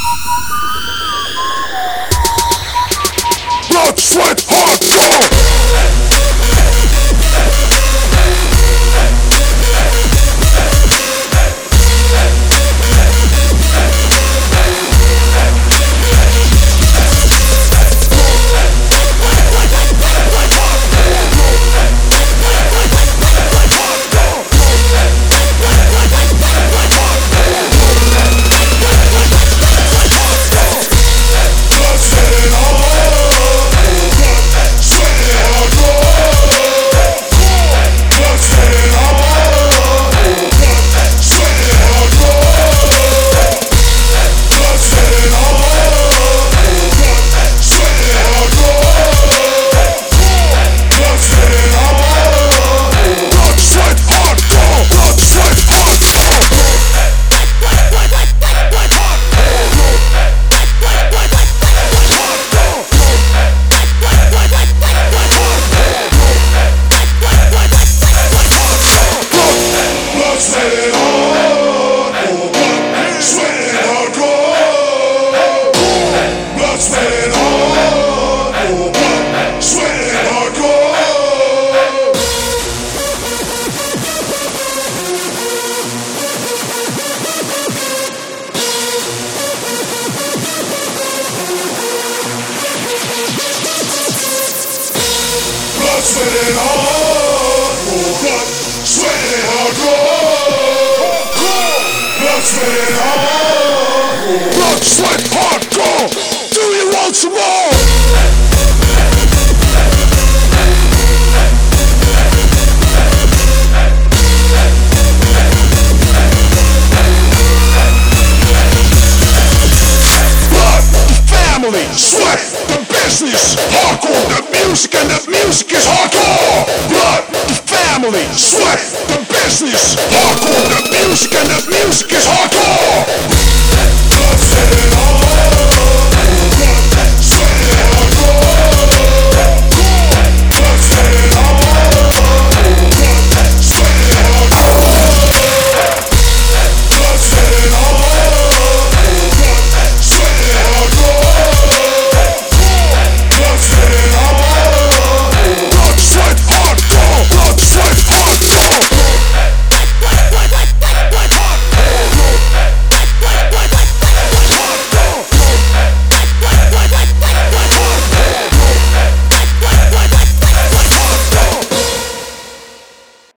Blood, sweat, hardcore. Sweating hardcore, blood, sweating hardcore, blood, sweating hardcore, blood, sweat, hardcore. Do you want some more? Sweat, the business, hardcore, the music and the music is hardcore. Blood, the family, sweat, the business, hardcore, the music and the music is hardcore.